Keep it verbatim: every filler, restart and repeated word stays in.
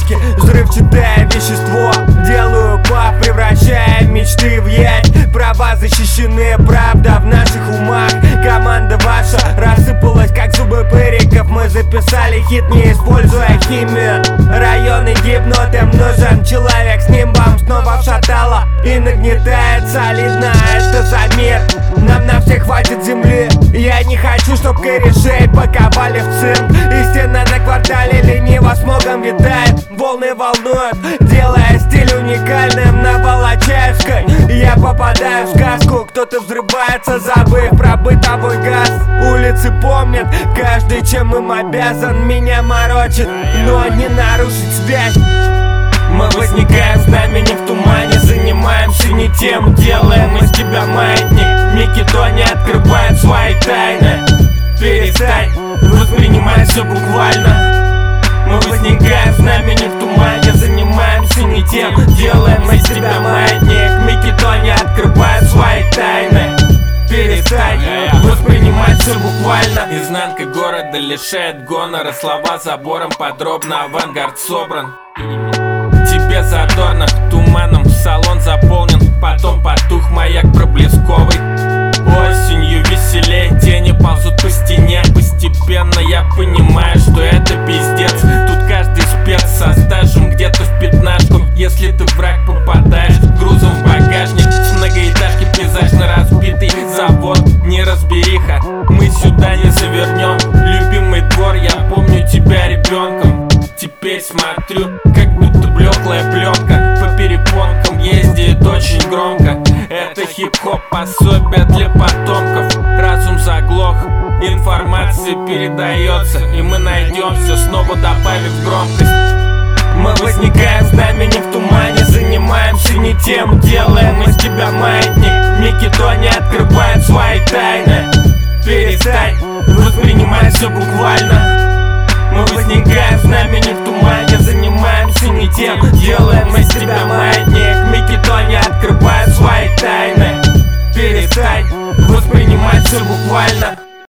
бабочки, взрывчатое вещество. Делаю пап, превращая мечты в явь. Права защищены, правда в наших умах. Команда ваша рассыпалась, как зубы пыриков. Мы записали хит, не используя химию. Районы гибнут, им нужен человек с нимбом. Снова вшатало и нагнетает солидно. Это за мир, нам на всех хватит земли. Я не хочу, чтоб корешей паковали в цирк. И стена на квартале лениво смогом витает. Волны волнуют, делая стиль уникальным. На Волочаевской я попадаю в сказку. Кто-то взрывается, забыв про бытовой газ. Улицы помнят, каждый чем им обязан. Меня морочит, но не нарушить связь. Мы возникаем знамени в тумане, занимаемся не тем, делаем из тебя маятник. Никто не открывает свои тайны. Перестань воспринимать все буквально. Мы возникаем знамени в тумане, занимаемся не тем, делаем из тебя маятник. Никто не открывает свои тайны. Перестань воспринимать все буквально. Изнанка города лишает гонора. Слова забором подробно, авангард собран. Тебе задорно, туманом салон заполнен. Потом потух маяк проблесковый. Осенью веселее, тени ползут по стене. Постепенно я понимаю, что это пиздец. Тут каждый спец со стажем где-то в пятнашку. Если ты враг, попадаешь грузом в багажник. С многоэтажки пейзаж на разбитый завод. Неразбериха, мы сюда не завернем. Любимый двор, я помню тебя ребенком. Теперь смотрю, как будто блеклая пленка. По перепонкам ездит очень громко. Это хип-хоп, пособие для потомков. Разум заглох, информация передается. И мы найдем все, снова добавив громкость. Мы возникаем знамени в тумане, занимаемся не тем, делаем из тебя маятник. Никто не открывает свои тайны. Перестань воспринимать все буквально. Мы возникаем знамени